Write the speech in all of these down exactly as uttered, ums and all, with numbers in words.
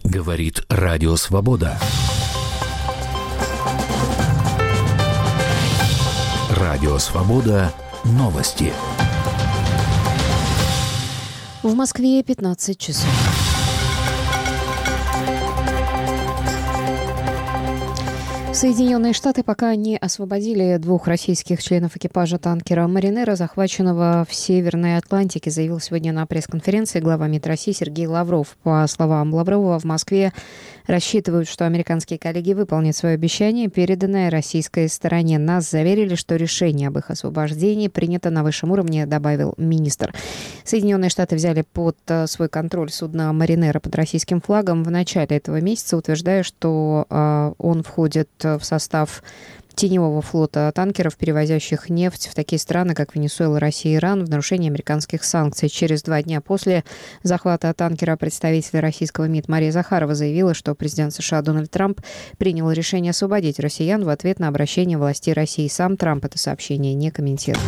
Говорит Радио Свобода. Радио Свобода. Новости. В Москве пятнадцать часов. Соединенные Штаты пока не освободили двух российских членов экипажа танкера «Маринера», захваченного в Северной Атлантике, заявил сегодня на пресс-конференции глава МИД России Сергей Лавров. По словам Лаврова, в Москве рассчитывают, что американские коллеги выполнят свое обещание, переданное российской стороне. Нас заверили, что решение об их освобождении принято на высшем уровне, добавил министр. Соединенные Штаты взяли под свой контроль судно «Маринера» под российским флагом в начале этого месяца, утверждая, что э, он входит в состав теневого флота танкеров, перевозящих нефть в такие страны, как Венесуэла, Россия и Иран, в нарушении американских санкций. Через два дня после захвата танкера представитель российского МИД Мария Захарова заявила, что президент США Дональд Трамп принял решение освободить россиян в ответ на обращение властей России. Сам Трамп это сообщение не комментирует.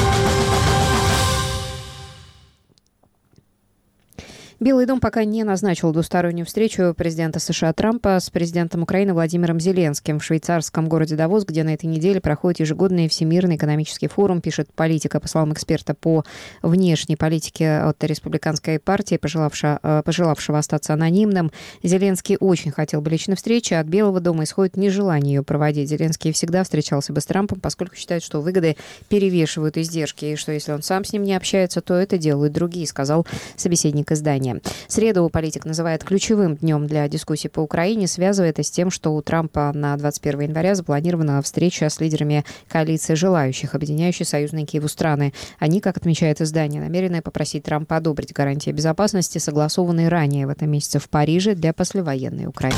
Белый дом пока не назначил двустороннюю встречу президента США Трампа с президентом Украины Владимиром Зеленским в швейцарском городе Давос, где на этой неделе проходит ежегодный Всемирный экономический форум, пишет Политика. По словам эксперта по внешней политике от республиканской партии, пожелавшего, пожелавшего остаться анонимным, Зеленский очень хотел бы личной встречи, а от Белого дома исходит нежелание ее проводить. Зеленский всегда встречался бы с Трампом, поскольку считает, что выгоды перевешивают издержки, и что если он сам с ним не общается, то это делают другие, сказал собеседник издания. Среду политик называет ключевым днем для дискуссий по Украине, связывая это с тем, что у Трампа на двадцать первого января запланирована встреча с лидерами коалиции желающих, объединяющей союзные Киеву страны. Они, как отмечает издание, намерены попросить Трампа одобрить гарантии безопасности, согласованные ранее в этом месяце в Париже для послевоенной Украины.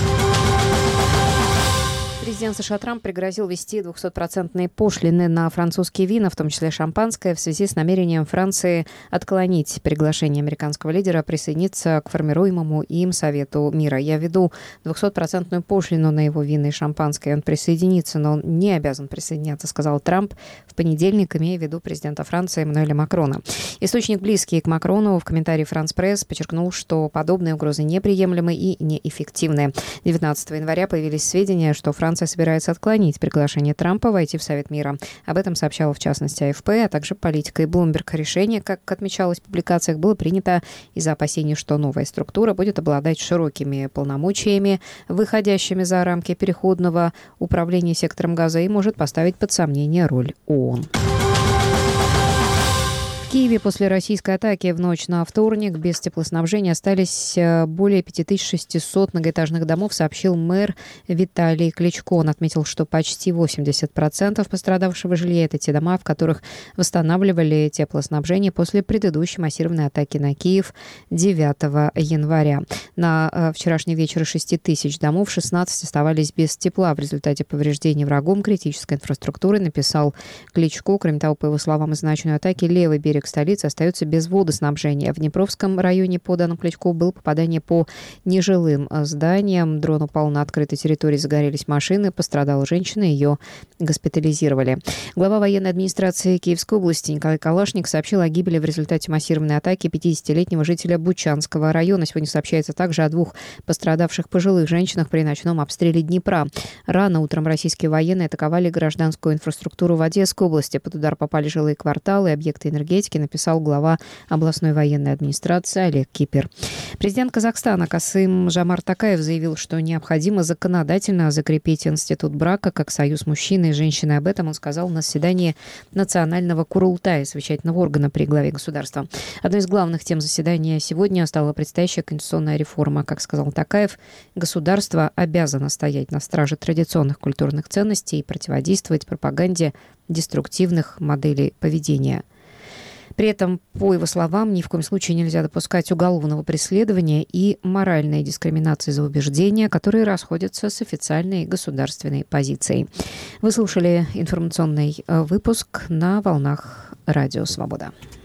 Президент США Трамп пригрозил ввести двухсотпроцентные пошлины на французские вина, в том числе шампанское, в связи с намерением Франции отклонить приглашение американского лидера присоединиться к формируемому им Совету мира. Я введу двухсотпроцентную пошлину на его вина и шампанское. Он присоединится, но он не обязан присоединяться, сказал Трамп в понедельник, имея в виду президента Франции Эммануэля Макрона. Источник, близкий к Макрону, в комментарии «Франс Пресс» подчеркнул, что подобные угрозы неприемлемы и неэффективны. девятнадцатого января появились сведения, что Франция Франция собирается отклонить приглашение Трампа войти в Совет мира. Об этом сообщала в частности АФП, а также Политика и Bloomberg. Решение, как отмечалось в публикациях, было принято из-за опасений, что новая структура будет обладать широкими полномочиями, выходящими за рамки переходного управления сектором газа, и может поставить под сомнение роль ООН. В Киеве после российской атаки в ночь на вторник без теплоснабжения остались более пять тысяч шестьсот многоэтажных домов, сообщил мэр Виталий Кличко. Он отметил, что почти восемьдесят процентов пострадавшего жилья – это те дома, в которых восстанавливали теплоснабжение после предыдущей массированной атаки на Киев девятого января. На вчерашний вечер из шести тысяч домов шестнадцать оставались без тепла в результате повреждений врагом критической инфраструктуры, написал Кличко. Кроме того, по его словам, из-за ночной атаки левый берег столицы остается без водоснабжения. В Днепровском районе, по данным Кличко, было попадание по нежилым зданиям. Дрон упал на открытой территории, загорелись машины, пострадала женщина, ее госпитализировали. Глава военной администрации Киевской области Николай Калашник сообщил о гибели в результате массированной атаки пятидесятилетнего жителя Бучанского района. Сегодня сообщается также о двух пострадавших пожилых женщинах при ночном обстреле Днепра. Рано утром российские военные атаковали гражданскую инфраструктуру в Одесской области. Под удар попали жилые кварталы и объекты энергетики, написал глава областной военной администрации Олег Кипер. Президент Казахстана Касым Жомарт Токаев заявил, что необходимо законодательно закрепить институт брака как союз мужчины и женщины. Об этом он сказал на заседании Национального Курултая, совещательного органа при главе государства. Одной из главных тем заседания сегодня стала предстоящая конституционная реформа. Как сказал Токаев, государство обязано стоять на страже традиционных культурных ценностей и противодействовать пропаганде деструктивных моделей поведения. При этом, по его словам, ни в коем случае нельзя допускать уголовного преследования и моральной дискриминации за убеждения, которые расходятся с официальной государственной позицией. Вы слушали информационный выпуск на волнах Радио Свобода.